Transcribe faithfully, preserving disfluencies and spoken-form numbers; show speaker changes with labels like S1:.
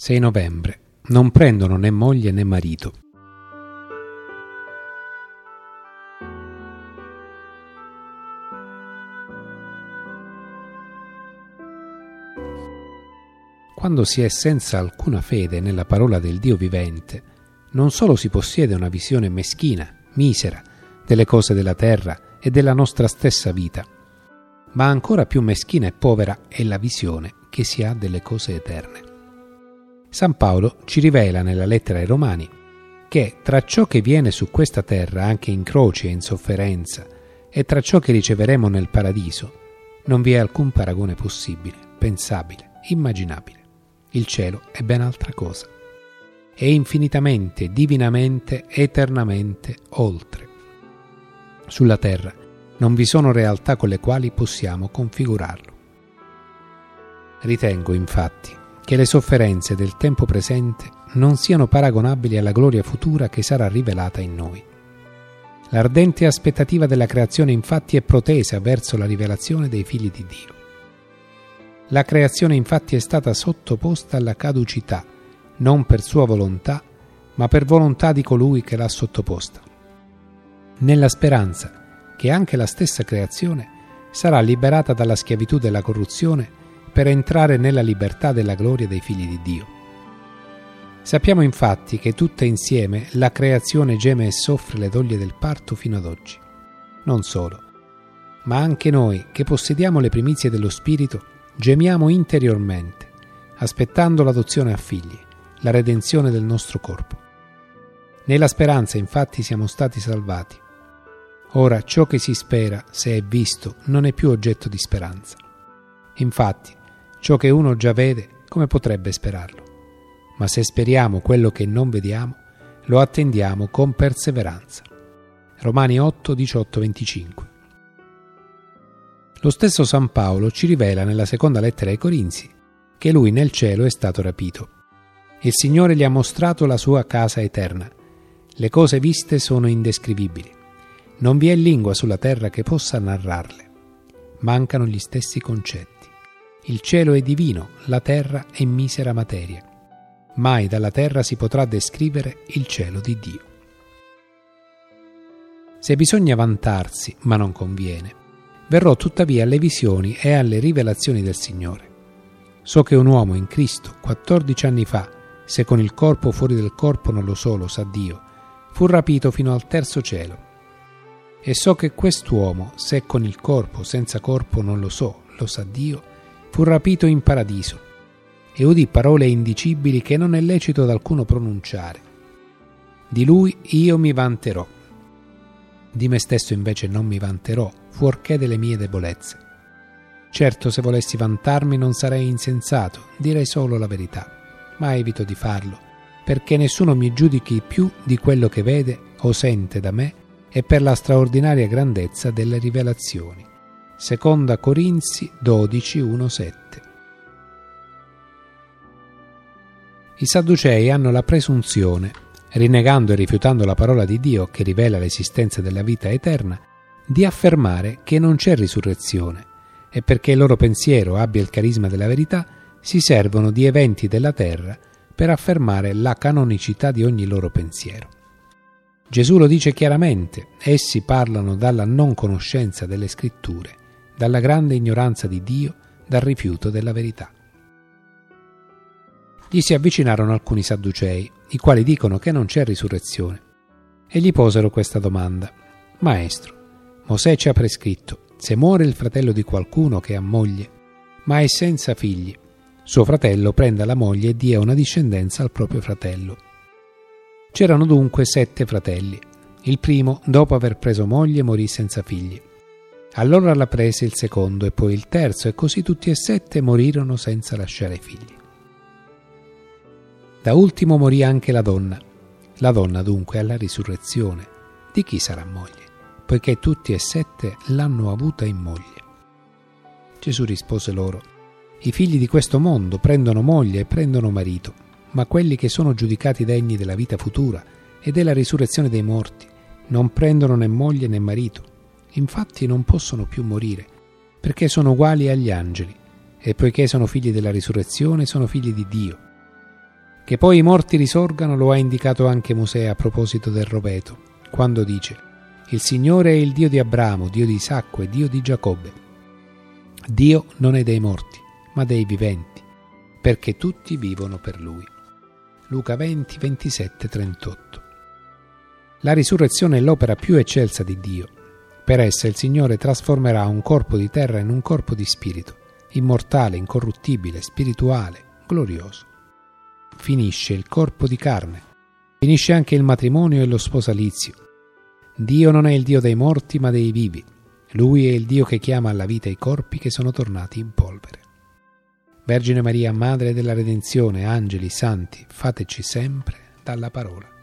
S1: sei novembre. Non prendono né moglie né marito. Quando si è senza alcuna fede nella parola del Dio vivente, non solo si possiede una visione meschina, misera, delle cose della terra e della nostra stessa vita, ma ancora più meschina e povera è la visione che si ha delle cose eterne. San Paolo ci rivela nella lettera ai Romani che tra ciò che viene su questa terra anche in croce e in sofferenza e tra ciò che riceveremo nel paradiso non vi è alcun paragone possibile, pensabile, immaginabile. Il cielo è ben altra cosa. È infinitamente, divinamente, eternamente oltre. Sulla terra non vi sono realtà con le quali possiamo configurarlo. Ritengo, infatti, che le sofferenze del tempo presente non siano paragonabili alla gloria futura che sarà rivelata in noi. L'ardente aspettativa della creazione infatti è protesa verso la rivelazione dei figli di Dio. La creazione infatti è stata sottoposta alla caducità, non per sua volontà, ma per volontà di colui che l'ha sottoposta, nella speranza che anche la stessa creazione sarà liberata dalla schiavitù della corruzione per entrare nella libertà della gloria dei figli di Dio. Sappiamo infatti che tutta insieme la creazione geme e soffre le doglie del parto fino ad oggi. Non solo, ma anche noi che possediamo le primizie dello Spirito gemiamo interiormente, aspettando l'adozione a figli, la redenzione del nostro corpo. Nella speranza infatti siamo stati salvati. Ora ciò che si spera, se è visto, non è più oggetto di speranza. Infatti, ciò che uno già vede, come potrebbe sperarlo? Ma se speriamo quello che non vediamo, lo attendiamo con perseveranza. Romani otto, diciotto, venticinque. Lo stesso San Paolo ci rivela nella seconda lettera ai Corinzi che lui nel cielo è stato rapito. Il Signore gli ha mostrato la sua casa eterna. Le cose viste sono indescrivibili. Non vi è lingua sulla terra che possa narrarle. Mancano gli stessi concetti. Il cielo è divino, la terra è misera materia. Mai dalla terra si potrà descrivere il cielo di Dio. Se bisogna vantarsi, ma non conviene, verrò tuttavia alle visioni e alle rivelazioni del Signore. So che un uomo in Cristo, quattordici anni fa, se con il corpo o fuori del corpo non lo so, lo sa Dio, fu rapito fino al terzo cielo. E so che quest'uomo, se con il corpo o senza corpo non lo so, lo sa Dio, fu rapito in paradiso, e udì parole indicibili che non è lecito ad alcuno pronunciare. Di lui io mi vanterò. Di me stesso invece non mi vanterò, fuorché delle mie debolezze. Certo, se volessi vantarmi non sarei insensato, direi solo la verità, ma evito di farlo, perché nessuno mi giudichi più di quello che vede o sente da me e per la straordinaria grandezza delle rivelazioni. Seconda Corinzi dodici, uno, sette. I Sadducei hanno la presunzione, rinnegando e rifiutando la parola di Dio che rivela l'esistenza della vita eterna, di affermare che non c'è risurrezione e perché il loro pensiero abbia il carisma della verità si servono di eventi della terra per affermare la canonicità di ogni loro pensiero. Gesù lo dice chiaramente, essi parlano dalla non conoscenza delle scritture, dalla grande ignoranza di Dio, dal rifiuto della verità. Gli si avvicinarono alcuni Sadducei, i quali dicono che non c'è risurrezione, e gli posero questa domanda: Maestro, Mosè ci ha prescritto, se muore il fratello di qualcuno che ha moglie, ma è senza figli, suo fratello prenda la moglie e dia una discendenza al proprio fratello. C'erano dunque sette fratelli. Il primo, dopo aver preso moglie, morì senza figli. Allora la prese il secondo e poi il terzo, e così tutti e sette morirono senza lasciare figli. Da ultimo morì anche la donna. La donna dunque alla risurrezione di chi sarà moglie, poiché tutti e sette l'hanno avuta in moglie. Gesù rispose loro: i figli di questo mondo prendono moglie e prendono marito, ma quelli che sono giudicati degni della vita futura e della risurrezione dei morti non prendono né moglie né marito. Infatti non possono più morire, perché sono uguali agli angeli, e poiché sono figli della risurrezione sono figli di Dio. Che poi i morti risorgano lo ha indicato anche Mosè a proposito del roveto, quando dice: il Signore è il Dio di Abramo, Dio di Isacco e Dio di Giacobbe. Dio non è dei morti, ma dei viventi, perché tutti vivono per Lui. Luca venti, ventisette, trentotto. La risurrezione è l'opera più eccelsa di Dio. Per essa il Signore trasformerà un corpo di terra in un corpo di spirito, immortale, incorruttibile, spirituale, glorioso. Finisce il corpo di carne, finisce anche il matrimonio e lo sposalizio. Dio non è il Dio dei morti ma dei vivi. Lui è il Dio che chiama alla vita i corpi che sono tornati in polvere. Vergine Maria, Madre della Redenzione, angeli, santi, fateci sempre dalla parola.